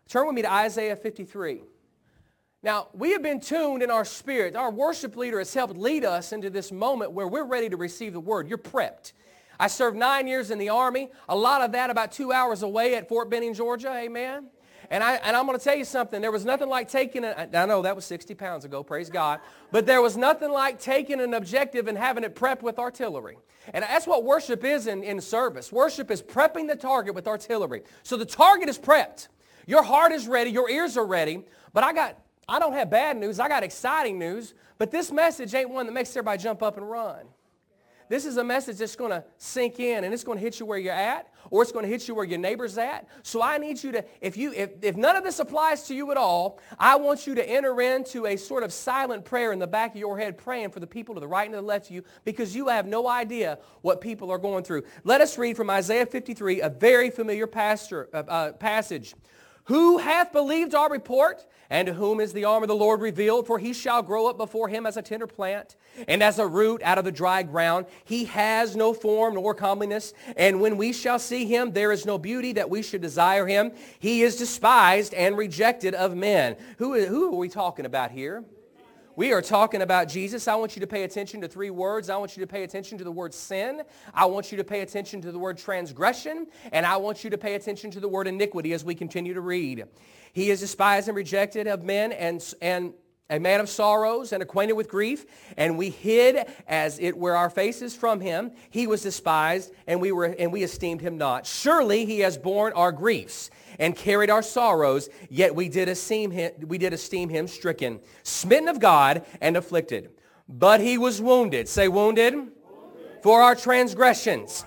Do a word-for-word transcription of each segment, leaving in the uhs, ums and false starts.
Turn with me to Isaiah fifty-three. Now, we have been tuned in our spirit. Our worship leader has helped lead us into this moment where we're ready to receive the word. You're prepped. I served nine years in the Army, a lot of that about two hours away at Fort Benning, Georgia, amen? And, I, and I'm going to tell you something. There was nothing like taking, a, I know that was sixty pounds ago, praise God, but there was nothing like taking an objective and having it prepped with artillery. And that's what worship is in, in service. Worship is prepping the target with artillery. So the target is prepped. Your heart is ready, your ears are ready, but I got... I don't have bad news. I got exciting news. But this message ain't one that makes everybody jump up and run. This is a message that's going to sink in, and it's going to hit you where you're at, or it's going to hit you where your neighbor's at. So I need you to, if you, if, if none of this applies to you at all, I want you to enter into a sort of silent prayer in the back of your head, praying for the people to the right and to the left of you, because you have no idea what people are going through. Let us read from Isaiah fifty-three, a very familiar pastor, uh, uh, passage. Who hath believed our report? And to whom is the arm of the Lord revealed? For he shall grow up before him as a tender plant, and as a root out of the dry ground. He has no form nor comeliness. And when we shall see him, there is no beauty that we should desire him. He is despised and rejected of men. Who, who are we talking about here? We are talking about Jesus. I want you to pay attention to three words. I want you to pay attention to the word sin. I want you to pay attention to the word transgression. And I want you to pay attention to the word iniquity as we continue to read. He is despised and rejected of men, and, and a man of sorrows and acquainted with grief. And we hid as it were our faces from him. He was despised, and we, were, and we esteemed him not. Surely he has borne our griefs and carried our sorrows, yet we did esteem him, we did esteem him stricken, smitten of God, and afflicted. But he was wounded. Say wounded. Wounded. For our transgressions.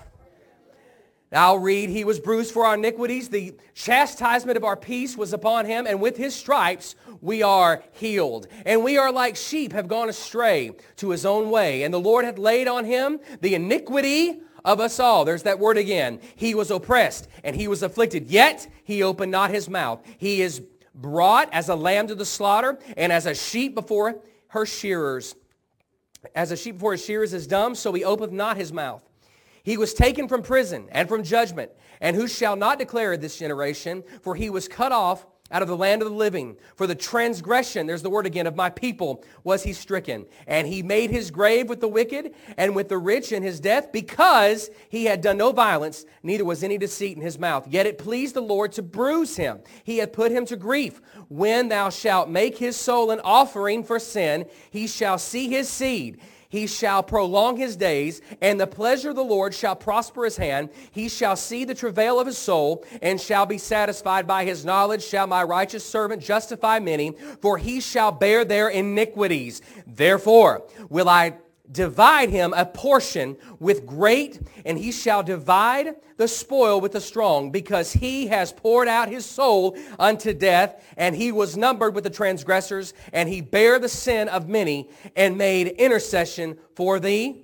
I'll read, he was bruised for our iniquities. The chastisement of our peace was upon him, and with his stripes we are healed. And we are like sheep have gone astray to his own way. And the Lord hath laid on him the iniquity of us all. There's that word again. He was oppressed and he was afflicted, yet he opened not his mouth. He is brought as a lamb to the slaughter, and as a sheep before her shearers. As a sheep before his shearers is dumb, so he openeth not his mouth. He was taken from prison and from judgment. And who shall not declare this generation? For he was cut off out of the land of the living. For the transgression, there's the word again, of my people was he stricken. And he made his grave with the wicked and with the rich in his death, because he had done no violence, neither was any deceit in his mouth. Yet it pleased the Lord to bruise him. He hath put him to grief. When thou shalt make his soul an offering for sin, he shall see his seed. He shall prolong his days, and the pleasure of the Lord shall prosper his hand. He shall see the travail of his soul, and shall be satisfied. By his knowledge shall my righteous servant justify many, for he shall bear their iniquities. Therefore will I divide him a portion with great, and he shall divide the spoil with the strong, because he has poured out his soul unto death, and he was numbered with the transgressors, and he bare the sin of many, and made intercession for thee.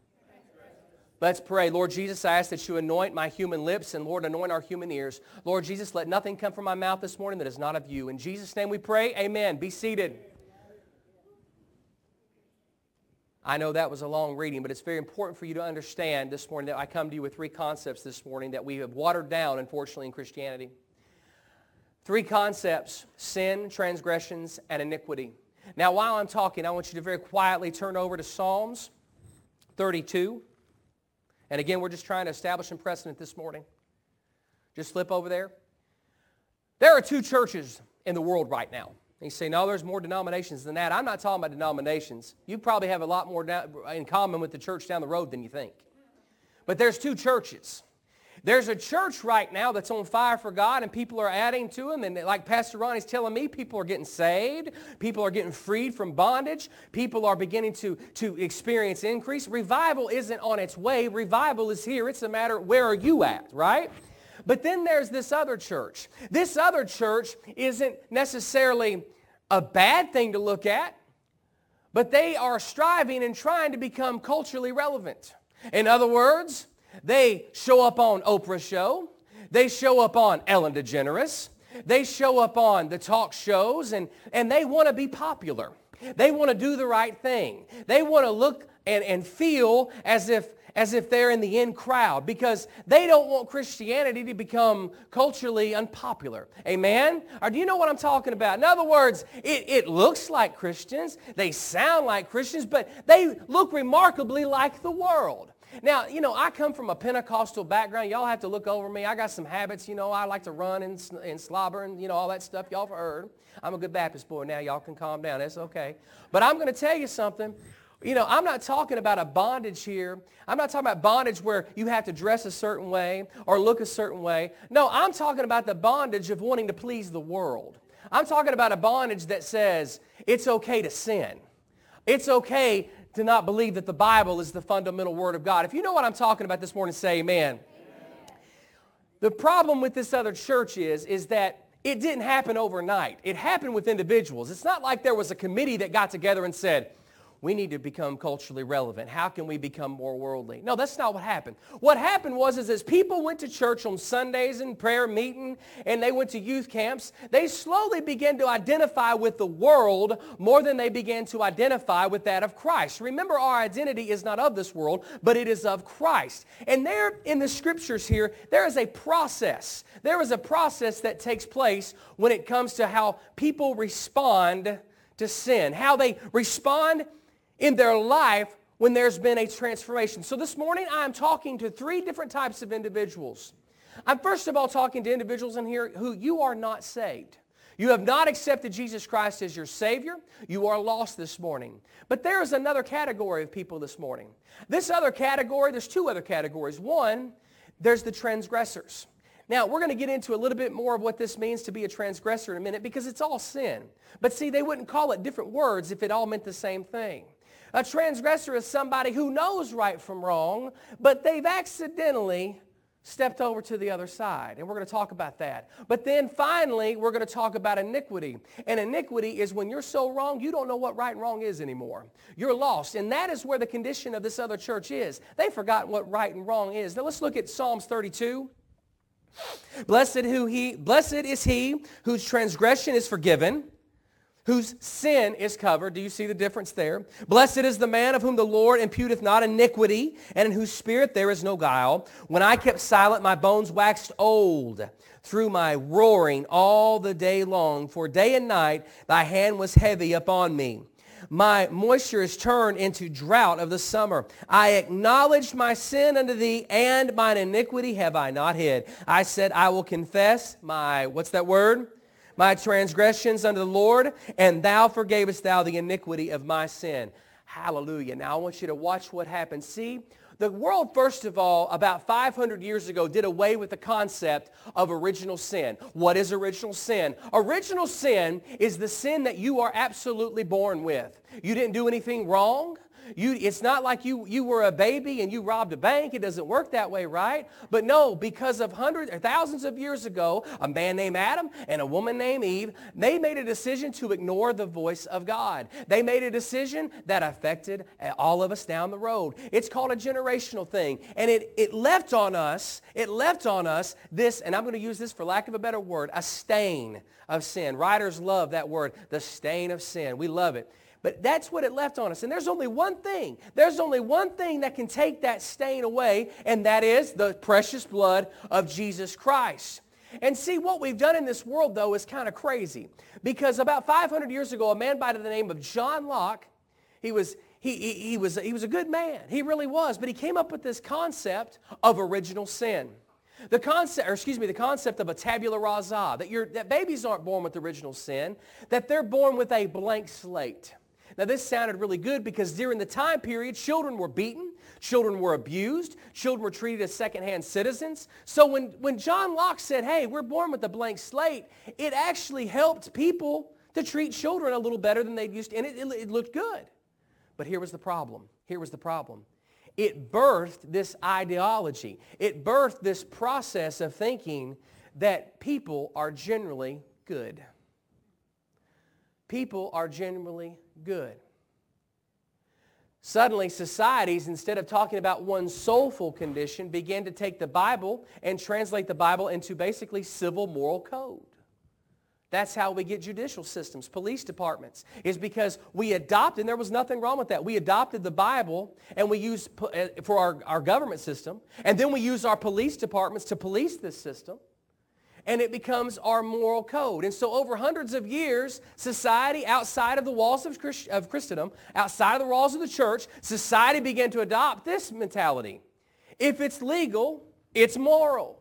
Let's pray. Lord Jesus, I ask that you anoint my human lips, and Lord, anoint our human ears. Lord Jesus, let nothing come from my mouth this morning that is not of you. In Jesus' name we pray, amen. Be seated. I know that was a long reading, but it's very important for you to understand this morning that I come to you with three concepts this morning that we have watered down, unfortunately, in Christianity. Three concepts: sin, transgressions, and iniquity. Now, while I'm talking, I want you to very quietly turn over to Psalms thirty-two. And again, we're just trying to establish some precedent this morning. Just flip over there. There are two churches in the world right now. You say, no, there's more denominations than that. I'm not talking about denominations. You probably have a lot more in common with the church down the road than you think. But there's two churches. There's a church right now that's on fire for God, and people are adding to them. And like Pastor Ronnie's telling me, people are getting saved. People are getting freed from bondage. People are beginning to, to experience increase. Revival isn't on its way. Revival is here. It's a matter of where are you at, right? But then there's this other church. This other church isn't necessarily a bad thing to look at, but they are striving and trying to become culturally relevant. In other words, they show up on Oprah's show. They show up on Ellen DeGeneres. They show up on the talk shows, and, and they want to be popular. They want to do the right thing. They want to look and, and feel as if as if they're in the in crowd because they don't want Christianity to become culturally unpopular. Amen? Or do you know what I'm talking about? In other words, it, it looks like Christians, they sound like Christians, but they look remarkably like the world. Now, you know, I come from a Pentecostal background. Y'all have to look over me. I got some habits, you know. I like to run and, and slobber and, you know, all that stuff y'all have heard. I'm a good Baptist boy now. Y'all can calm down. That's okay. But I'm going to tell you something. You know, I'm not talking about a bondage here. I'm not talking about bondage where you have to dress a certain way or look a certain way. No, I'm talking about the bondage of wanting to please the world. I'm talking about a bondage that says it's okay to sin. It's okay to not believe that the Bible is the fundamental Word of God. If you know what I'm talking about this morning, say amen. Amen. The problem with this other church is, is that it didn't happen overnight. It happened with individuals. It's not like there was a committee that got together and said, we need to become culturally relevant. How can we become more worldly? No, that's not what happened. What happened was is as people went to church on Sundays and prayer meeting and they went to youth camps, they slowly began to identify with the world more than they began to identify with that of Christ. Remember, our identity is not of this world, but it is of Christ. And there in the scriptures here, there is a process. There is a process that takes place when it comes to how people respond to sin, how they respond in their life when there's been a transformation. So this morning I'm talking to three different types of individuals. I'm first of all talking to individuals in here who you are not saved. You have not accepted Jesus Christ as your Savior. You are lost this morning. But there is another category of people this morning. This other category, there's two other categories. One, there's the transgressors. Now, we're going to get into a little bit more of what this means to be a transgressor in a minute because it's all sin. But see, they wouldn't call it different words if it all meant the same thing. A transgressor is somebody who knows right from wrong, but they've accidentally stepped over to the other side. And we're going to talk about that. But then finally, we're going to talk about iniquity. And iniquity is when you're so wrong, you don't know what right and wrong is anymore. You're lost. And that is where the condition of this other church is. They've forgotten what right and wrong is. Now let's look at Psalms thirty-two. Blessed who he, blessed is he whose transgression is forgiven, whose sin is covered. Do you see the difference there? Blessed is the man of whom the Lord imputeth not iniquity, and in whose spirit there is no guile. When I kept silent, my bones waxed old through my roaring all the day long. For day and night thy hand was heavy upon me. My moisture is turned into drought of the summer. I acknowledged my sin unto thee, and mine iniquity have I not hid. I said, I will confess my, what's that word? My transgressions unto the Lord, and thou forgavest thou the iniquity of my sin. Hallelujah. Now I want you to watch what happens. See, the world, first of all, about five hundred years ago, did away with the concept of original sin. What is original sin? Original sin is the sin that you are absolutely born with. You didn't do anything wrong. You, it's not like you, you were a baby and you robbed a bank. It doesn't work that way, right? But no, because of hundreds or thousands of years ago, a man named Adam and a woman named Eve, they made a decision to ignore the voice of God. They made a decision that affected all of us down the road. It's called a generational thing. And it, it left on us, it left on us this, and I'm going to use this for lack of a better word, a stain of sin. Writers love that word, the stain of sin. We love it. But that's what it left on us. And there's only one thing. There's only one thing that can take that stain away, and that is the precious blood of Jesus Christ. And see, what we've done in this world, though, is kind of crazy. Because about five hundred years ago, a man by the name of John Locke, he was, he, he, he was, he was a good man. He really was. But he came up with this concept of original sin. The concept, or excuse me, the concept of a tabula rasa, that, you're, that babies aren't born with original sin, that they're born with a blank slate. Now this sounded really good because during the time period, children were beaten, children were abused, children were treated as second-hand citizens. So when, when John Locke said, hey, we're born with a blank slate, it actually helped people to treat children a little better than they used to, and it, it, it looked good. But here was the problem. Here was the problem. It birthed this ideology. It birthed this process of thinking that people are generally good. People are generally good. Suddenly, societies, instead of talking about one's soulful condition, began to take the Bible and translate the Bible into basically civil moral code. That's how we get judicial systems, police departments, is because we adopted, and there was nothing wrong with that. We adopted the Bible and we used for our, our government system, and then we use our police departments to police this system, and it becomes our moral code. And so over hundreds of years, society outside of the walls of, Christ, of Christendom, outside of the walls of the church, society began to adopt this mentality. If it's legal, it's moral.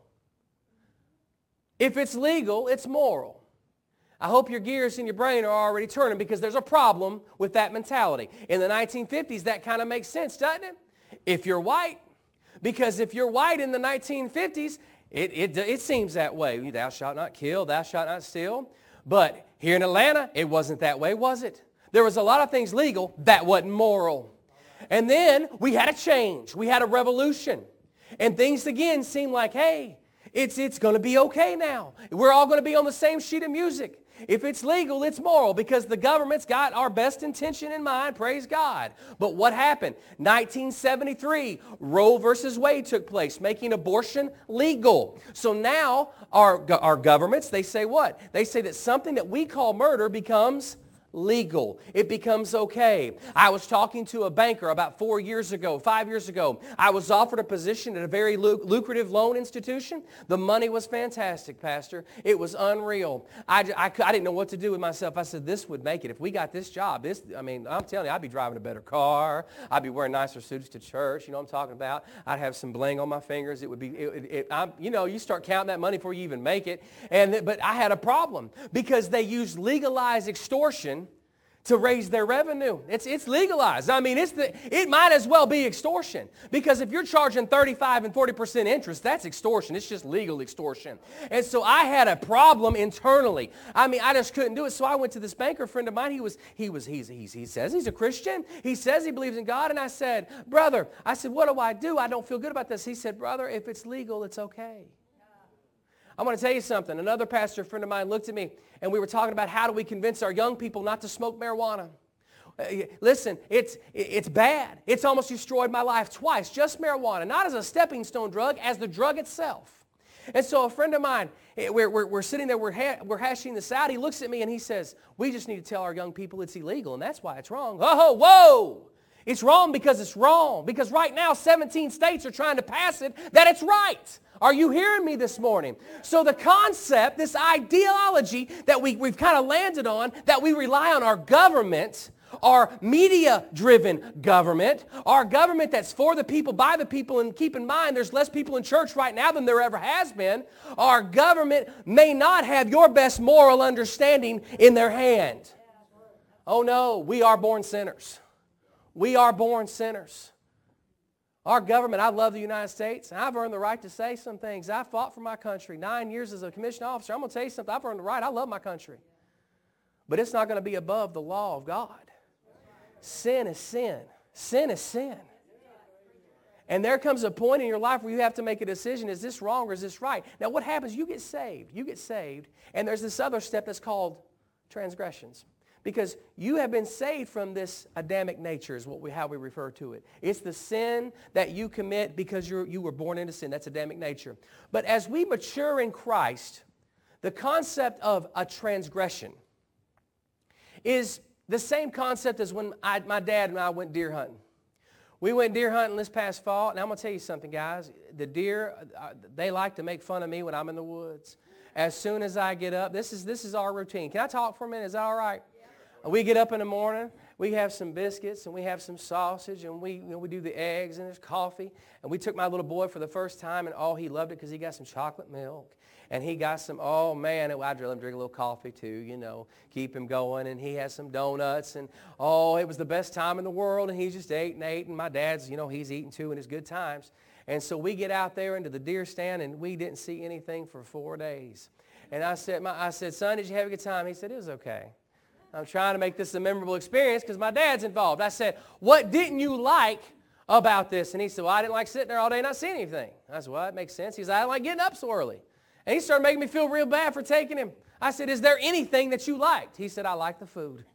If it's legal, it's moral. I hope your gears in your brain are already turning because there's a problem with that mentality. In the nineteen fifties, that kind of makes sense, doesn't it? If you're white, because if you're white in the nineteen fifties, it, it, it seems that way. Thou shalt not kill, thou shalt not steal. But here in Atlanta, it wasn't that way, was it? There was a lot of things legal that wasn't moral. And then we had a change. We had a revolution. And things again seemed like, hey, it's, it's going to be okay now. We're all going to be on the same sheet of music. If it's legal, it's moral because the government's got our best intention in mind, praise God. But what happened? nineteen seventy-three, Roe versus Wade took place, making abortion legal. So now our, our governments, they say what? They say that something that we call murder becomes legal. It becomes okay. I was talking to a banker about four years ago, five years ago. I was offered a position at a very lucrative loan institution. The money was fantastic, Pastor. It was unreal. I, I, I didn't know what to do with myself. I said, this would make it. If we got this job, this, I mean, I'm telling you, I'd be driving a better car. I'd be wearing nicer suits to church. You know what I'm talking about? I'd have some bling on my fingers. It would be, it, it, it, I'm, you know, you start counting that money before you even make it. And But I had a problem because they used legalized extortion to raise their revenue. It's, it's legalized. I mean, it's the, it might as well be extortion. Because if you're charging thirty-five and forty percent interest, that's extortion. It's just legal extortion. And so I had a problem internally. I mean, I just couldn't do it. So I went to this banker friend of mine. He was, he was, he's, he's, he says he's a Christian. He says he believes in God. And I said, brother, I said, what do I do? I don't feel good about this. He said, brother, if it's legal, it's okay. I'm going to tell you something. Another pastor friend of mine looked at me, and we were talking about how do we convince our young people not to smoke marijuana. Uh, listen, it's, it's bad. It's almost destroyed my life twice, just marijuana. Not as a stepping stone drug, as the drug itself. And so a friend of mine, we're, we're, we're sitting there, we're, ha- we're hashing this out. He looks at me and he says, we just need to tell our young people it's illegal, and that's why it's wrong. Oh, whoa! It's wrong because it's wrong. Because right now, seventeen states are trying to pass it that it's right. Are you hearing me this morning? So the concept, this ideology that we, we've kind of landed on, that we rely on our government, our media-driven government, our government that's for the people, by the people, and keep in mind there's less people in church right now than there ever has been. Our government may not have your best moral understanding in their hand. Oh no, we are born sinners. We are born sinners. Our government, I love the United States. I've earned the right to say some things. I fought for my country. Nine years as a commissioned officer. I'm going to tell you something. I've earned the right. I love my country. But it's not going to be above the law of God. Sin is sin. Sin is sin. And there comes a point in your life where you have to make a decision. Is this wrong or is this right? Now what happens? You get saved. You get saved. And there's this other step that's called transgressions. Because you have been saved from this Adamic nature is what we, how we refer to it. It's the sin that you commit because you're, you were born into sin. That's Adamic nature. But as we mature in Christ, the concept of a transgression is the same concept as when I, my dad and I went deer hunting. We went deer hunting this past fall, and I'm going to tell you something, guys. The deer, they like to make fun of me when I'm in the woods. As soon as I get up, this is, this is our routine. Can I talk for a minute? Is that all right? We get up in the morning, we have some biscuits, and we have some sausage, and we, you know, we do the eggs, and there's coffee. And we took my little boy for the first time, and oh, he loved it because he got some chocolate milk. And he got some, oh man, I'd let him drink a little coffee too, you know, keep him going. And he has some donuts, and oh, it was the best time in the world. And he just ate and ate, and my dad's, you know, he's eating too in his good times. And so we get out there into the deer stand, and we didn't see anything for four days. And I said, my, I said, son, did you have a good time? He said, it was okay. I'm trying to make this a memorable experience because my dad's involved. I said, what didn't you like about this? And he said, well, I didn't like sitting there all day and not seeing anything. I said, well, that makes sense. He said, I didn't like getting up so early. And he started making me feel real bad for taking him. I said, is there anything that you liked? He said, I like the food.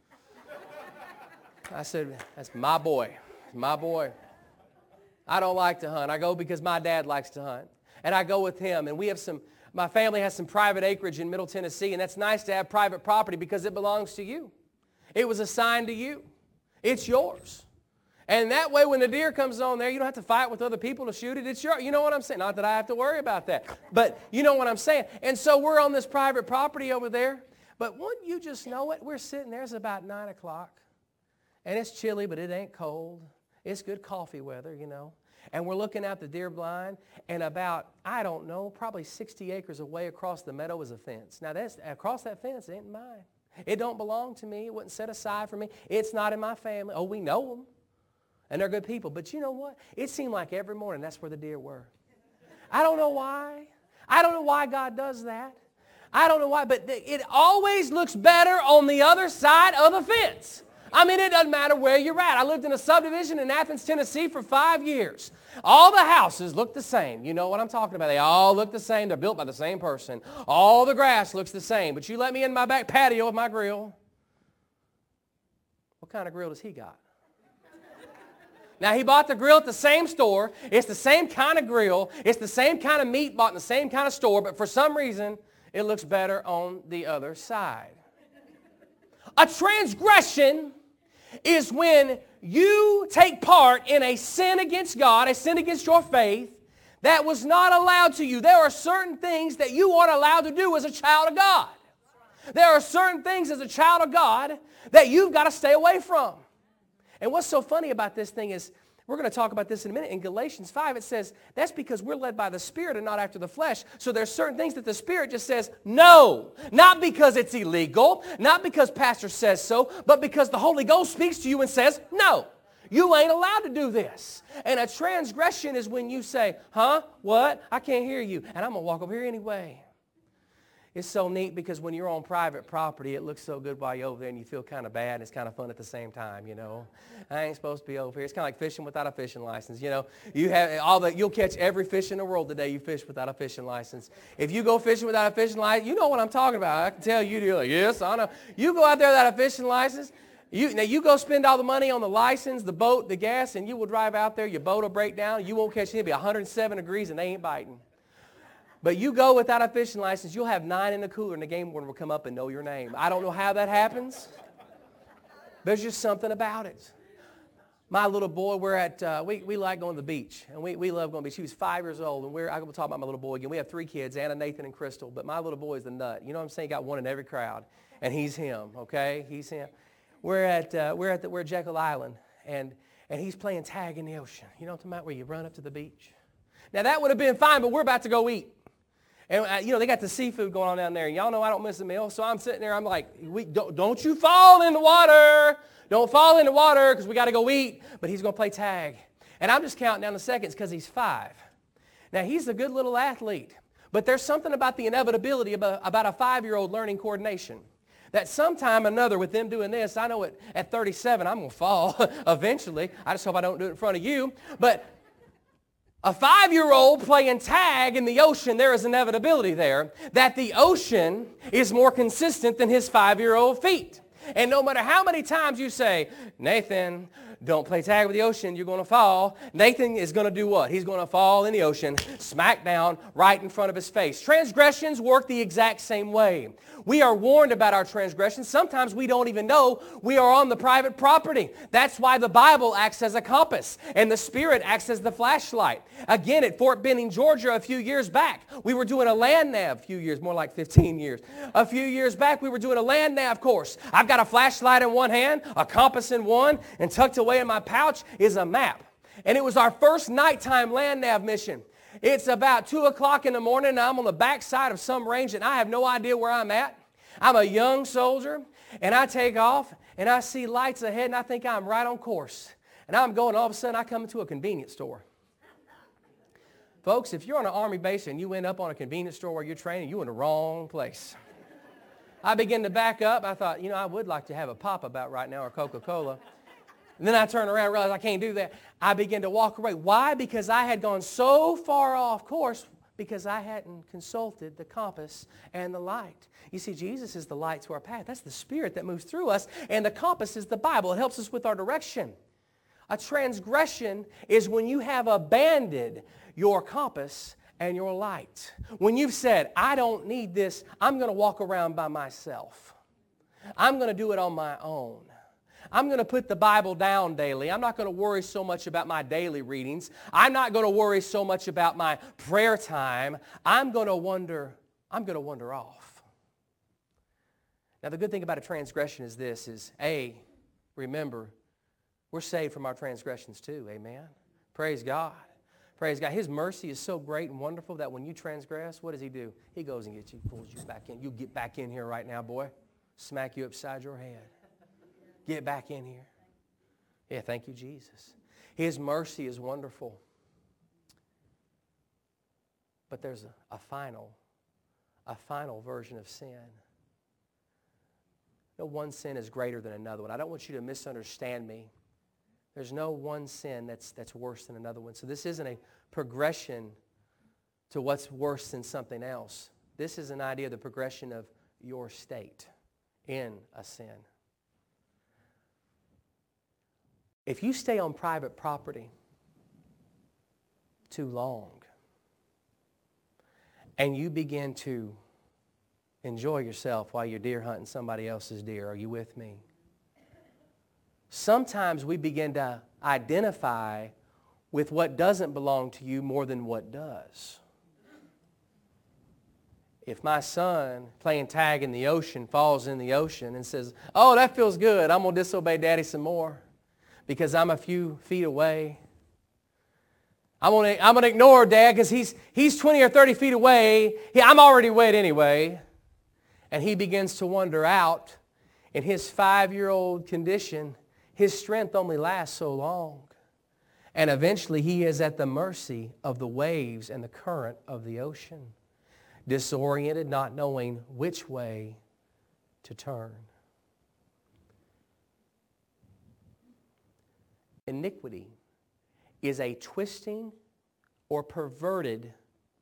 I said, that's my boy. My boy. I don't like to hunt. I go because my dad likes to hunt. And I go with him. And we have some, My family has some private acreage in Middle Tennessee, and that's nice to have private property because it belongs to you. It was assigned to you. It's yours. And that way when the deer comes on there, you don't have to fight with other people to shoot it. It's your, you know what I'm saying? Not that I have to worry about that, but you know what I'm saying. And so we're on this private property over there. But wouldn't you just know it? We're sitting there. It's about nine o'clock. And it's chilly, but it ain't cold. It's good coffee weather, you know. And we're looking out the deer blind, and about, I don't know, probably sixty acres away across the meadow is a fence. Now, that's, across that fence, it ain't mine. It don't belong to me. It wasn't set aside for me. It's not in my family. Oh, we know them. And they're good people. But you know what? It seemed like every morning that's where the deer were. I don't know why. I don't know why God does that. I don't know why, but it always looks better on the other side of the fence. I mean, it doesn't matter where you're at. I lived in a subdivision in Athens, Tennessee for five years. All the houses look the same. You know what I'm talking about. They all look the same. They're built by the same person. All the grass looks the same. But you let me in my back patio with my grill. What kind of grill does he got? Now, he bought the grill at the same store. It's the same kind of grill. It's the same kind of meat bought in the same kind of store. But for some reason, it looks better on the other side. A transgression is when you take part in a sin against God, a sin against your faith, that was not allowed to you. There are certain things that you aren't allowed to do as a child of God. There are certain things as a child of God that you've got to stay away from. And what's so funny about this thing is, we're going to talk about this in a minute. In Galatians five, it says, that's because we're led by the Spirit and not after the flesh. So there's certain things that the Spirit just says, no. Not because it's illegal, not because pastor says so, but because the Holy Ghost speaks to you and says, no. You ain't allowed to do this. And a transgression is when you say, huh, what? I can't hear you. And I'm going to walk over here anyway. It's so neat because when you're on private property, it looks so good while you're over there and you feel kind of bad and it's kind of fun at the same time, you know. I ain't supposed to be over here. It's kind of like fishing without a fishing license, you know. You have all the, you'll catch every fish in the world today you fish without a fishing license. If you go fishing without a fishing license, you know what I'm talking about. I can tell you, you're like, yes, I know. You go out there without a fishing license, you, now you go spend all the money on the license, the boat, the gas, and you will drive out there, your boat will break down, you won't catch anything. It'll be one hundred seven degrees and they ain't biting. But you go without a fishing license, you'll have nine in the cooler and the game warden will come up and know your name. I don't know how that happens. There's just something about it. My little boy, we're at, uh, we, we like going to the beach. And we, we love going to the beach. He was five years old. And we're, I'm going to talk about my little boy again. We have three kids, Anna, Nathan, and Crystal. But my little boy is the nut. You know what I'm saying? He got one in every crowd. And he's him, okay? He's him. We're at, uh, we're at, the, we're at Jekyll Island. And, and he's playing tag in the ocean. You know what I'm talking about? Where you run up to the beach. Now, that would have been fine, but we're about to go eat. And, uh, you know, they got the seafood going on down there. And y'all know I don't miss a meal. So I'm sitting there. I'm like, we, don't, don't you fall in the water. Don't fall in the water because we got to go eat. But he's going to play tag. And I'm just counting down the seconds because he's five. Now, he's a good little athlete. But there's something about the inevitability about, about a five-year-old learning coordination. That sometime or another with them doing this, I know at, at thirty-seven I'm going to fall eventually. I just hope I don't do it in front of you. But a five-year-old playing tag in the ocean, there is inevitability there that the ocean is more consistent than his five-year-old feet. And no matter how many times you say, Nathan, don't play tag with the ocean, you're going to fall. Nathan is going to do what? He's going to fall in the ocean, smack down right in front of his face. Transgressions work the exact same way. We are warned about our transgressions. Sometimes we don't even know we are on the private property. That's why the Bible acts as a compass and the Spirit acts as the flashlight. Again, at Fort Benning, Georgia, a few years back, we were doing a land nav, a few years, more like fifteen years. A few years back, we were doing a land nav course. I've got a flashlight in one hand, a compass in one, and tucked away in my pouch is a map. And it was our first nighttime land nav mission. It's about two o'clock in the morning, and I'm on the backside of some range, and I have no idea where I'm at. I'm a young soldier, and I take off, and I see lights ahead, and I think I'm right on course. And I'm going, all of a sudden, I come into a convenience store. Folks, if you're on an Army base and you end up on a convenience store where you're training, you're in the wrong place. I begin to back up. I thought, you know, I would like to have a pop about right now or Coca-Cola. And then I turn around and realize I can't do that. I begin to walk away. Why? Because I had gone so far off course because I hadn't consulted the compass and the light. You see, Jesus is the light to our path. That's the Spirit that moves through us. And the compass is the Bible. It helps us with our direction. A transgression is when you have abandoned your compass and your light. When you've said, I don't need this, I'm going to walk around by myself. I'm going to do it on my own. I'm going to put the Bible down daily. I'm not going to worry so much about my daily readings. I'm not going to worry so much about my prayer time. I'm going to wander, I'm going to wander off. Now, the good thing about a transgression is this, is A, remember, we're saved from our transgressions too. Amen? Praise God. Praise God. His mercy is so great and wonderful that when you transgress, what does He do? He goes and gets you, pulls you back in. You get back in here right now, boy. Smack you upside your head. Get back in here. Yeah, thank you, Jesus. His mercy is wonderful. But there's a, a final, a final version of sin. No one sin is greater than another one. I don't want you to misunderstand me. There's no one sin that's, that's worse than another one. So this isn't a progression to what's worse than something else. This is an idea of the progression of your state in a sin. If you stay on private property too long and you begin to enjoy yourself while you're deer hunting somebody else's deer, are you with me? Sometimes we begin to identify with what doesn't belong to you more than what does. If my son playing tag in the ocean falls in the ocean and says, oh, that feels good, I'm going to disobey Daddy some more because I'm a few feet away. I'm going to, I'm going to ignore Dad because he's, he's twenty or thirty feet away. He, I'm already wet anyway. And he begins to wander out. In his five-year-old condition, his strength only lasts so long. And eventually he is at the mercy of the waves and the current of the ocean, disoriented, not knowing which way to turn. Iniquity is a twisting or perverted,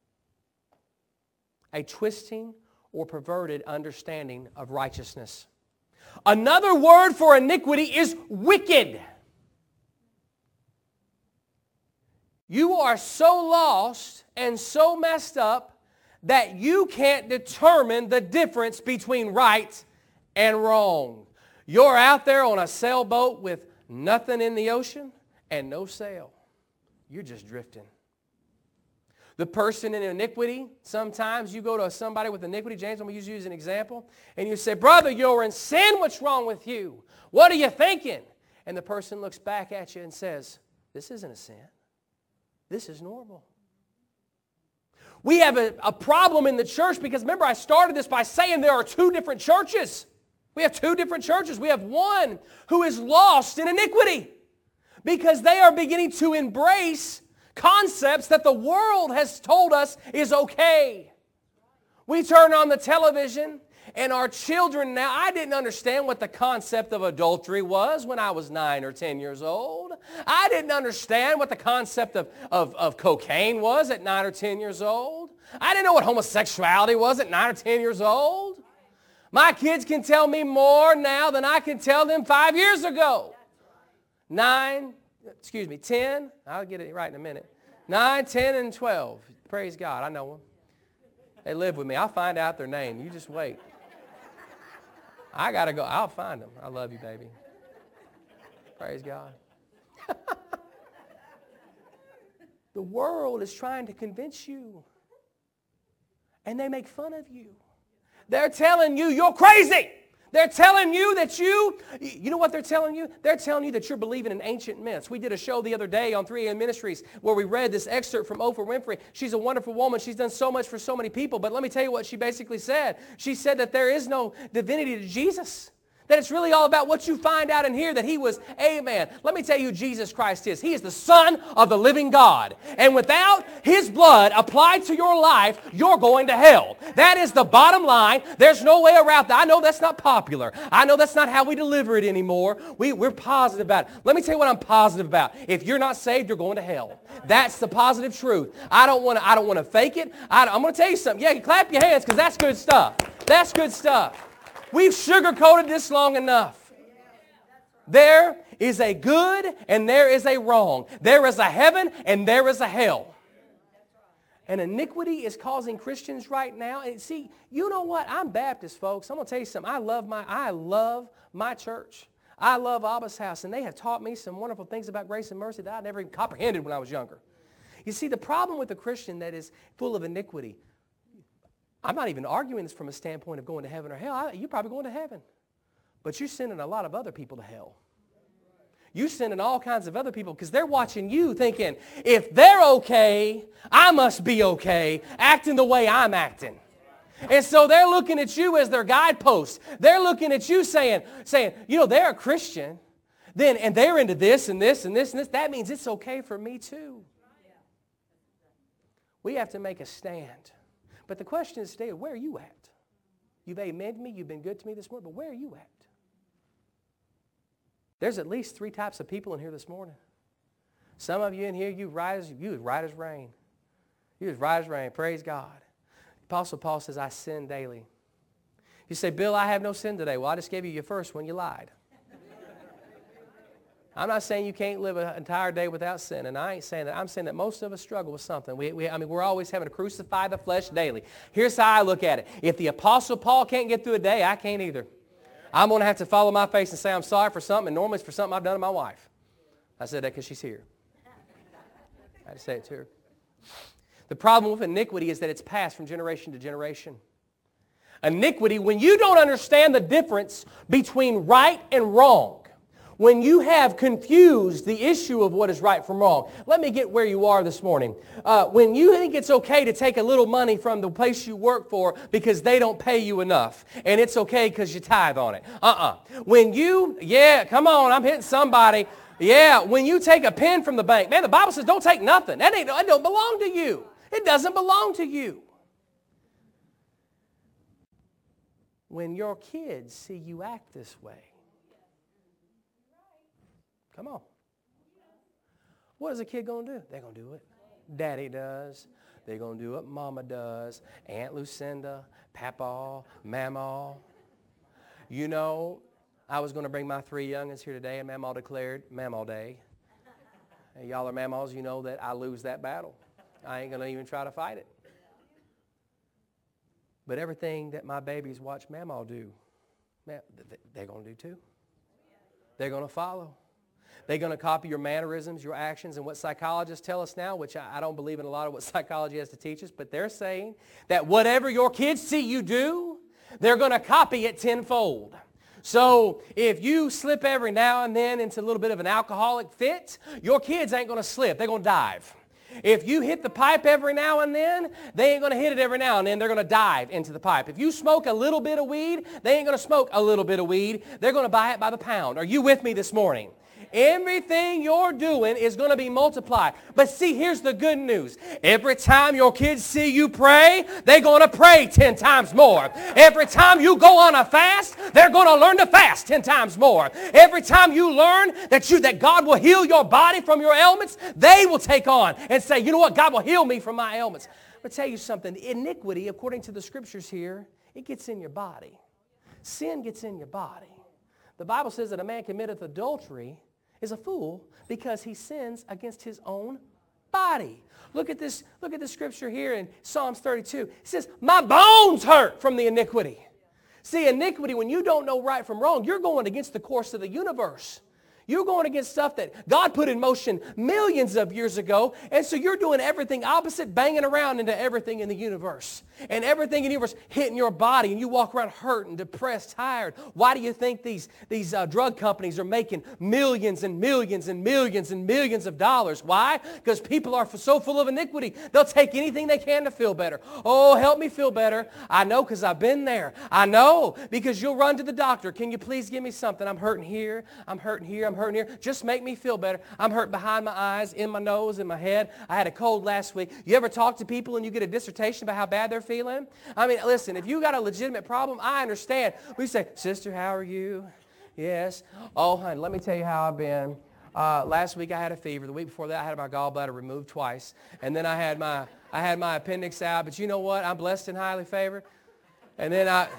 a twisting or perverted understanding of righteousness. Another word for iniquity is wicked. You are so lost and so messed up that you can't determine the difference between right and wrong. You're out there on a sailboat with nothing in the ocean and no sail. You're just drifting. The person in iniquity, sometimes you go to somebody with iniquity, James, I'm going to use you as an example, and you say, brother, you're in sin, what's wrong with you? What are you thinking? And the person looks back at you and says, this isn't a sin. This is normal. We have a, a problem in the church because remember I started this by saying there are two different churches. We have two different churches. We have one who is lost in iniquity because they are beginning to embrace concepts that the world has told us is okay. We turn on the television and our children now, I didn't understand what the concept of adultery was when I was nine or ten years old. I didn't understand what the concept of, of, of cocaine was at nine or ten years old. I didn't know what homosexuality was at nine or ten years old. My kids can tell me more now than I can tell them five years ago. Nine, excuse me, ten. I'll get it right in a minute. Nine, ten, and twelve. Praise God, I know them. They live with me. I'll find out their name. You just wait. I got to go. I'll find them. I love you, baby. Praise God. The world is trying to convince you. And they make fun of you. They're telling you you're crazy. They're telling you that you, you know what they're telling you? They're telling you that you're believing in ancient myths. We did a show the other day on three A M Ministries where we read this excerpt from Oprah Winfrey. She's a wonderful woman. She's done so much for so many people. But let me tell you what she basically said. She said that there is no divinity to Jesus. That it's really all about what you find out in here, that He was, amen. Let me tell you who Jesus Christ is. He is the Son of the living God. And without His blood applied to your life, you're going to hell. That is the bottom line. There's no way around that. I know that's not popular. I know that's not how we deliver it anymore. We, we're positive about it. Let me tell you what I'm positive about. If you're not saved, you're going to hell. That's the positive truth. I don't want to I don't want to fake it. I, I'm going to tell you something. Yeah, clap your hands because that's good stuff. That's good stuff. We've sugarcoated this long enough. There is a good and there is a wrong. There is a heaven and there is a hell. And iniquity is causing Christians right now. And see, you know what? I'm Baptist, folks. I'm going to tell you something. I love my, I love my church. I love Abba's house, and they have taught me some wonderful things about grace and mercy that I never even comprehended when I was younger. You see, the problem with a Christian that is full of iniquity, I'm not even arguing this from a standpoint of going to heaven or hell. I, you're probably going to heaven. But you're sending a lot of other people to hell. You're sending all kinds of other people because they're watching you thinking, if they're okay, I must be okay, acting the way I'm acting. And so they're looking at you as their guidepost. They're looking at you saying, saying, you know, they're a Christian, then, and they're into this and this and this and this. That means it's okay for me too. We have to make a stand. But the question is today, where are you at? You've amened me, you've been good to me this morning, but where are you at? There's at least three types of people in here this morning. Some of you in here, you right as, you as right as rain. You as right as rain. Praise God. Apostle Paul says, I sin daily. You say, Bill, I have no sin today. Well, I just gave you your first one. You lied. I'm not saying you can't live an entire day without sin, and I ain't saying that. I'm saying that most of us struggle with something. We, we, I mean, we're always having to crucify the flesh daily. Here's how I look at it. If the Apostle Paul can't get through a day, I can't either. I'm going to have to follow my face and say I'm sorry for something, and normally it's for something I've done to my wife. I said that because she's here. I had to say it to her. The problem with iniquity is that it's passed from generation to generation. Iniquity, when you don't understand the difference between right and wrong, when you have confused the issue of what is right from wrong. Let me get where you are this morning. Uh, when you think it's okay to take a little money from the place you work for because they don't pay you enough, and it's okay because you tithe on it. Uh-uh. When you, yeah, come on, I'm hitting somebody. Yeah, when you take a pen from the bank, man, the Bible says don't take nothing. That, ain't, that don't belong to you. It doesn't belong to you. When your kids see you act this way, come on. What is a kid going to do? They're going to do it. Daddy does. They're going to do it. Mama does. Aunt Lucinda, Papa, Mama. You know, I was going to bring my three youngins here today, and Mama declared Mama Day. And y'all are Mamas, you know that I lose that battle. I ain't going to even try to fight it. But everything that my babies watch Mama do, they're going to do too. They're going to follow. They're going to copy your mannerisms, your actions, and what psychologists tell us now, which I, I don't believe in a lot of what psychology has to teach us, but they're saying that whatever your kids see you do, they're going to copy it tenfold. So if you slip every now and then into a little bit of an alcoholic fit, your kids ain't going to slip. They're going to dive. If you hit the pipe every now and then, they ain't going to hit it every now and then. They're going to dive into the pipe. If you smoke a little bit of weed, they ain't going to smoke a little bit of weed. They're going to buy it by the pound. Are you with me this morning? Everything you're doing is going to be multiplied. But see, here's the good news. Every time your kids see you pray, they're going to pray ten times more. Every time you go on a fast, they're going to learn to fast ten times more. Every time you learn that you that God will heal your body from your ailments, they will take on and say, you know what, God will heal me from my ailments. I'm going to tell you something. Iniquity, according to the scriptures here, it gets in your body. Sin gets in your body. The Bible says that a man committeth adultery is a fool because he sins against his own body. Look at this, look at the scripture here in Psalms thirty-two. It says, my bones hurt from the iniquity. See, iniquity, when you don't know right from wrong, you're going against the course of the universe. You're going against stuff that God put in motion millions of years ago, and so you're doing everything opposite, banging around into everything in the universe. And everything in the universe hitting your body, and you walk around hurt and depressed, tired. Why do you think these, these uh, drug companies are making millions and millions and millions and millions of dollars? Why? Because people are so full of iniquity. They'll take anything they can to feel better. Oh, help me feel better. I know because I've been there. I know because you'll run to the doctor. Can you please give me something? I'm hurting here. I'm hurting here. I'm hurting here. Just make me feel better. I'm hurt behind my eyes, in my nose, in my head. I had a cold last week. You ever talk to people and you get a dissertation about how bad they're feeling? I mean, listen, if you got a legitimate problem, I understand. We say, sister, how are you? Yes. Oh, honey, let me tell you how I've been. Uh, last week I had a fever. The week before that I had my gallbladder removed twice. And then I had my, I had my appendix out. But you know what? I'm blessed and highly favored. And then I...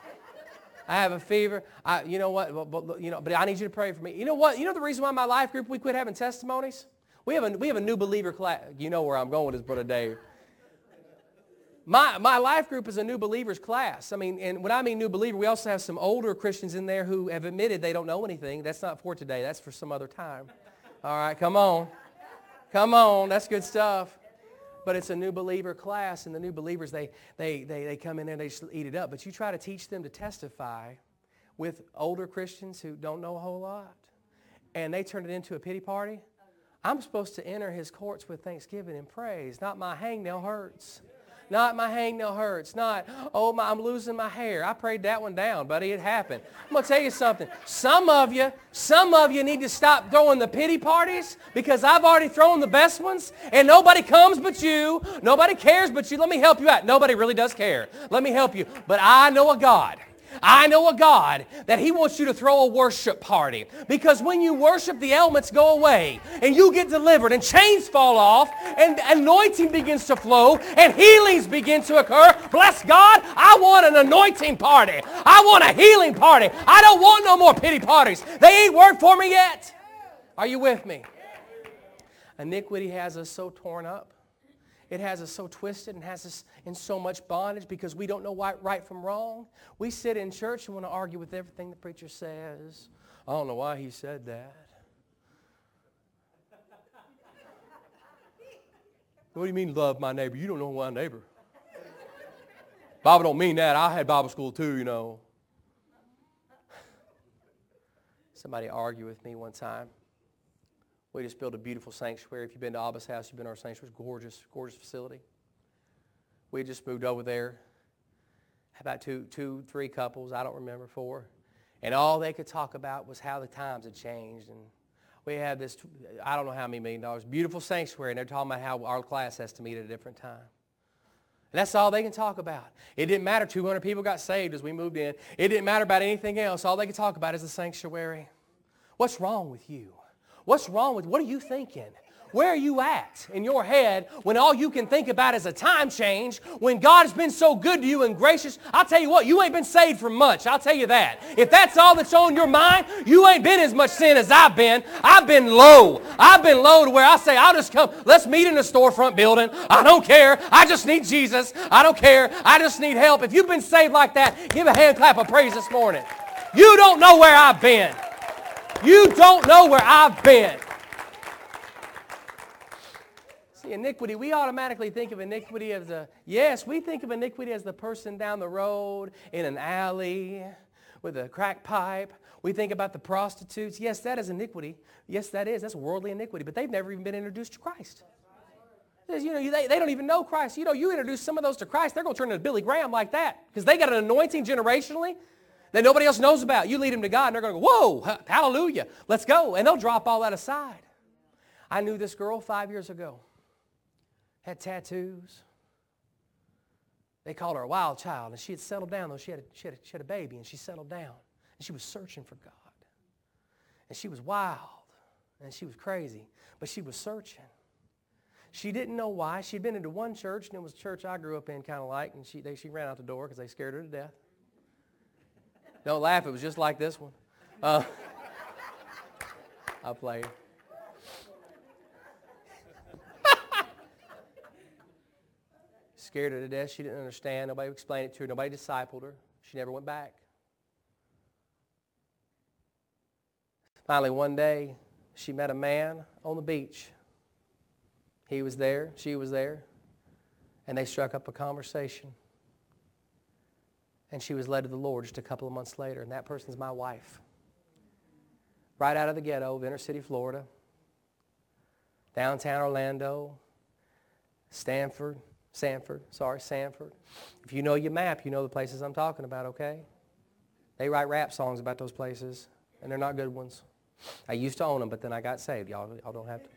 I have a fever. I, you know what? But, but, you know, but I need you to pray for me. You know what? You know the reason why my life group, we quit having testimonies? We have a, we have a new believer class. You know where I'm going with this, Brother Dave. My, my life group is a new believers class. I mean, and when I mean new believer, we also have some older Christians in there who have admitted they don't know anything. That's not for today. That's for some other time. All right, come on. Come on. That's good stuff. But it's a new believer class, and the new believers, they, they, they, they come in there and they just eat it up. But you try to teach them to testify with older Christians who don't know a whole lot, and they turn it into a pity party. I'm supposed to enter his courts with thanksgiving and praise, not my hangnail hurts. Not my hangnail hurts. Not, oh, my, I'm losing my hair. I prayed that one down, buddy. It happened. I'm going to tell you something. Some of you, some of you need to stop throwing the pity parties because I've already thrown the best ones, and nobody comes but you. Nobody cares but you. Let me help you out. Nobody really does care. Let me help you. But I know a God. I know a God that He wants you to throw a worship party. Because when you worship, the elements go away. And you get delivered. And chains fall off. And anointing begins to flow. And healings begin to occur. Bless God, I want an anointing party. I want a healing party. I don't want no more pity parties. They ain't worked for me yet. Are you with me? Iniquity has us so torn up. It has us so twisted and has us in so much bondage because we don't know right from wrong. We sit in church and want to argue with everything the preacher says. I don't know why he said that. What do you mean love my neighbor? You don't know my neighbor. Bible don't mean that. I had Bible school too, you know. Somebody argued with me one time. We just built a beautiful sanctuary. If you've been to Abba's house, you've been to our sanctuary. It's a gorgeous, gorgeous facility. We just moved over there. About two, two, three couples, I don't remember, four. And all they could talk about was how the times had changed. And we had this, I don't know how many million dollars, beautiful sanctuary. And they're talking about how our class has to meet at a different time. And that's all they can talk about. It didn't matter. two hundred people got saved as we moved in. It didn't matter about anything else. All they could talk about is the sanctuary. What's wrong with you? What's wrong with, what are you thinking? Where are you at in your head when all you can think about is a time change, when God has been so good to you and gracious? I'll tell you what, you ain't been saved from much. I'll tell you that. If that's all that's on your mind, you ain't been as much sin as I've been. I've been low. I've been low to where I say, I'll just come, let's meet in the storefront building. I don't care. I just need Jesus. I don't care. I just need help. If you've been saved like that, give a hand clap of praise this morning. You don't know where I've been. You don't know where I've been. See, iniquity, we automatically think of iniquity as a, yes, we think of iniquity as the person down the road in an alley with a crack pipe. We think about the prostitutes. Yes, that is iniquity. Yes, that is. That's worldly iniquity. But they've never even been introduced to Christ. You know, they, they don't even know Christ. You know, you introduce some of those to Christ, they're going to turn into Billy Graham like that because they got an anointing generationally that nobody else knows about. You lead them to God, and they're going to go, whoa, hallelujah, let's go. And they'll drop all that aside. I knew this girl five years ago. Had tattoos. They called her a wild child, and she had settled down, though. She had a, she had a, she had a baby, and she settled down. And she was searching for God. And she was wild, and she was crazy, but she was searching. She didn't know why. She'd been into one church, and it was a church I grew up in kind of like, and she, they, she ran out the door because they scared her to death. Don't laugh. It was just like this one. Uh, I played. Scared her to death. She didn't understand. Nobody explained it to her. Nobody discipled her. She never went back. Finally, one day, she met a man on the beach. He was there. She was there. And they struck up a conversation. And she was led to the Lord just a couple of months later. And that person's my wife. Right out of the ghetto of inner city, Florida. Downtown Orlando. Stanford. Sanford. Sorry, Sanford. If you know your map, you know the places I'm talking about, okay? They write rap songs about those places. And they're not good ones. I used to own them, but then I got saved. Y'all, y'all don't have to.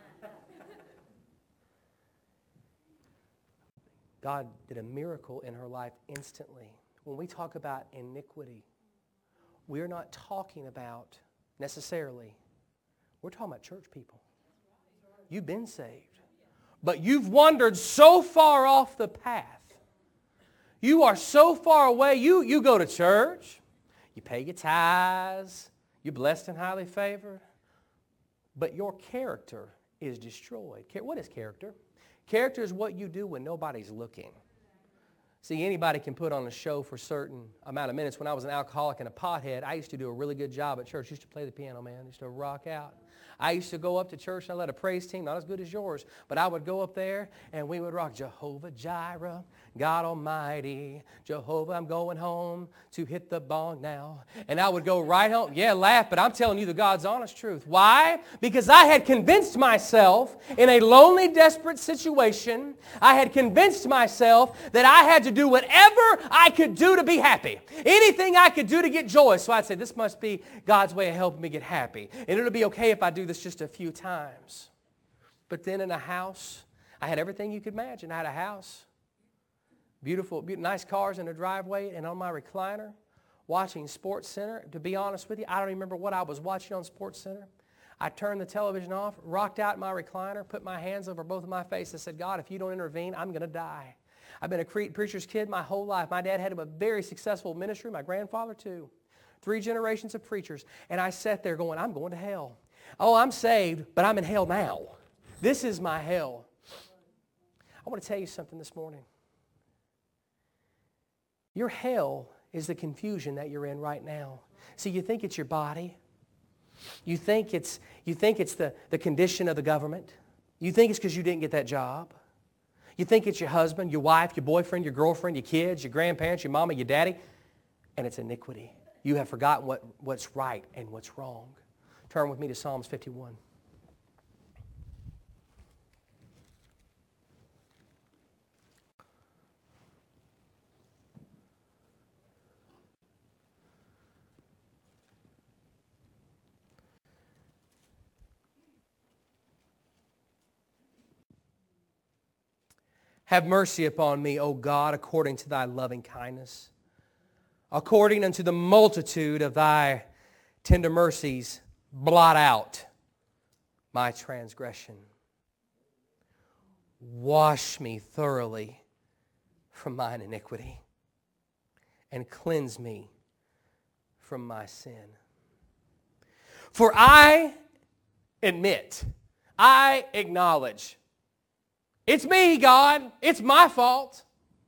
God did a miracle in her life instantly. When we talk about iniquity, we're not talking about necessarily, we're talking about church people. You've been saved, but you've wandered so far off the path. You are so far away. You, you go to church, you pay your tithes, you're blessed and highly favored, but your character is destroyed. What is character? Character is what you do when nobody's looking. See, anybody can put on a show for a certain amount of minutes. When I was an alcoholic and a pothead, I used to do a really good job at church. I used to play the piano, man. I used to rock out. I used to go up to church and I led a praise team, not as good as yours, but I would go up there and we would rock Jehovah Jireh, God Almighty, Jehovah, I'm going home to hit the bong now. And I would go right home. Yeah, laugh, but I'm telling you the God's honest truth. Why? Because I had convinced myself in a lonely, desperate situation, I had convinced myself that I had to do whatever I could do to be happy. Anything I could do to get joy. So I'd say, this must be God's way of helping me get happy. And it'll be okay if I do this just a few times. But then in a house, I had everything you could imagine. I had a house, beautiful, beautiful, nice cars in the driveway, and on my recliner, watching Sports Center. To be honest with you, I don't even remember what I was watching on Sports Center. I turned the television off, rocked out in my recliner, put my hands over both of my face and said, God, if you don't intervene, I'm going to die. I've been a preacher's kid my whole life. My dad had a very successful ministry, my grandfather too. Three generations of preachers. And I sat there going, I'm going to hell. Oh, I'm saved, but I'm in hell now. This is my hell. I want to tell you something this morning. Your hell is the confusion that you're in right now. See, you think it's your body. You think it's, you think it's the, the condition of the government. You think it's because you didn't get that job. You think it's your husband, your wife, your boyfriend, your girlfriend, your kids, your grandparents, your mama, your daddy. And it's iniquity. You have forgotten what, what's right and what's wrong. Turn with me to Psalms fifty-one. Have mercy upon me, O God, according to thy loving kindness. According unto the multitude of thy tender mercies, blot out my transgression. Wash me thoroughly from mine iniquity and cleanse me from my sin. For I admit, I acknowledge, it's me, God. It's my fault.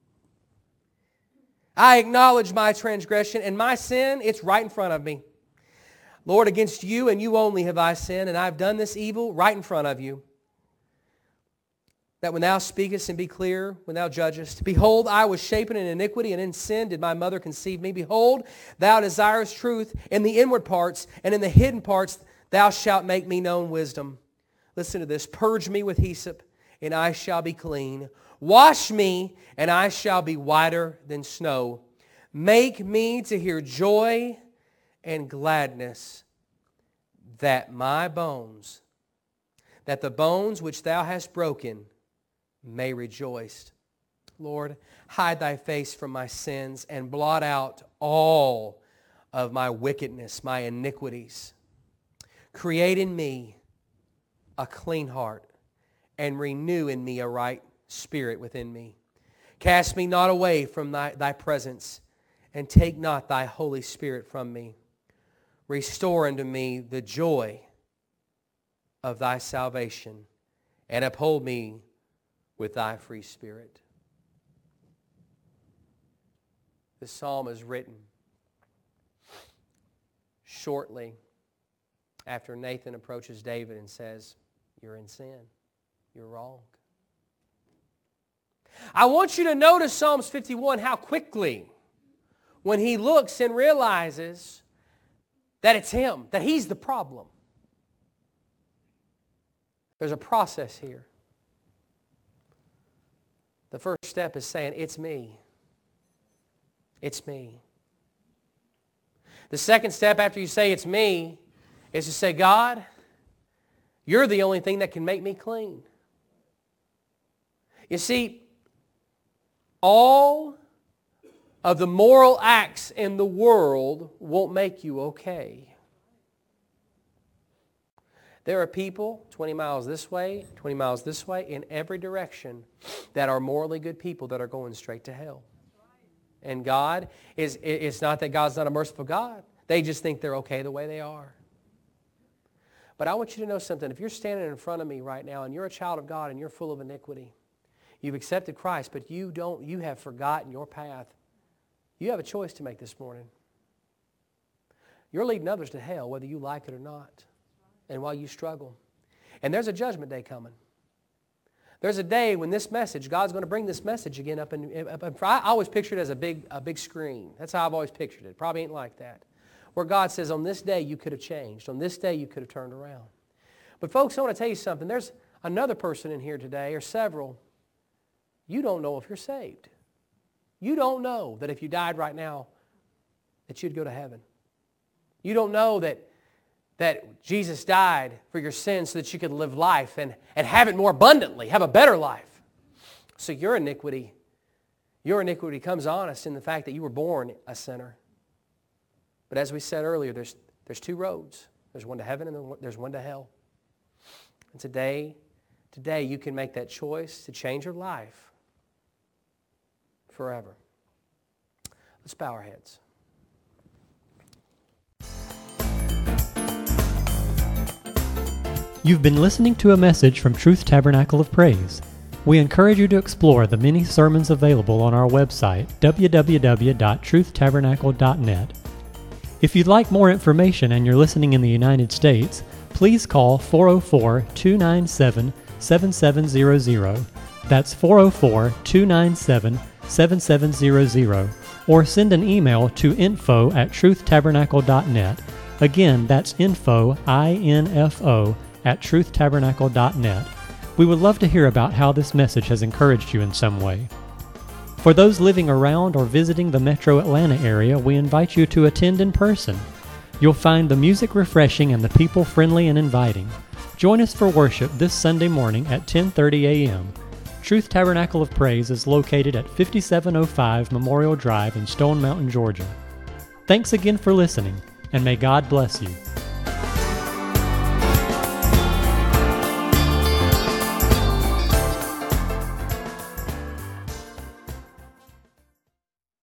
I acknowledge my transgression and my sin, it's right in front of me. Lord, against you and you only have I sinned, and I've done this evil right in front of you. That when thou speakest and be clear, when thou judgest, behold, I was shapen in iniquity, and in sin did my mother conceive me. Behold, thou desirest truth in the inward parts, and in the hidden parts thou shalt make me known wisdom. Listen to this. Purge me with hyssop, and I shall be clean. Wash me, and I shall be whiter than snow. Make me to hear joy and gladness, that my bones, that the bones which thou hast broken may rejoice. Lord, hide thy face from my sins and blot out all of my wickedness, my iniquities. Create in me a clean heart and renew in me a right spirit within me. Cast me not away from thy, thy presence, and take not thy Holy Spirit from me. Restore unto me the joy of thy salvation, and uphold me with thy free spirit. This psalm is written shortly after Nathan approaches David and says, you're in sin. You're wrong. I want you to notice Psalms fifty-one, how quickly, when he looks and realizes that it's him, that he's the problem. There's a process here. The first step is saying, it's me. It's me. The second step after you say it's me is to say, God, you're the only thing that can make me clean. You see, all of the moral acts in the world won't make you okay. There are people twenty miles this way, twenty miles this way, in every direction that are morally good people that are going straight to hell. And God, is it's not that God's not a merciful God. They just think they're okay the way they are. But I want you to know something. If you're standing in front of me right now and you're a child of God and you're full of iniquity, You've accepted Christ, but you don't, you have forgotten your path. You have a choice to make this morning. You're leading others to hell, whether you like it or not, and while you struggle. And there's a judgment day coming. There's a day when this message, God's going to bring this message again up in, up in I always picture it as a big, a big screen. That's how I've always pictured it. Probably ain't like that. Where God says, on this day you could have changed. On this day you could have turned around. But folks, I want to tell you something. There's another person in here today, or several. You don't know if you're saved. You don't know that if you died right now, that you'd go to heaven. You don't know that, that Jesus died for your sins so that you could live life and, and have it more abundantly, have a better life. So your iniquity, your iniquity comes on us in the fact that you were born a sinner. But as we said earlier, there's, there's two roads. There's one to heaven and there's one to hell. And today, today you can make that choice to change your life forever. Let's bow our heads. You've been listening to a message from Truth Tabernacle of Praise. We encourage you to explore the many sermons available on our website, w w w dot truth tabernacle dot net. If you'd like more information and you're listening in the United States, please call four oh four, two nine seven, seven seven zero zero. That's four oh four, two nine seven, seven seven zero zero. Or send an email to info at truth tabernacle dot net. Again, that's info, I N F O, at truth tabernacle dot net. We would love to hear about how this message has encouraged you in some way. For those living around or visiting the metro Atlanta area, we invite you to attend in person. You'll find the music refreshing and the people friendly and inviting. Join us for worship this Sunday morning at ten thirty a.m. Truth Tabernacle of Praise is located at fifty-seven oh five Memorial Drive in Stone Mountain, Georgia. Thanks again for listening, and may God bless you.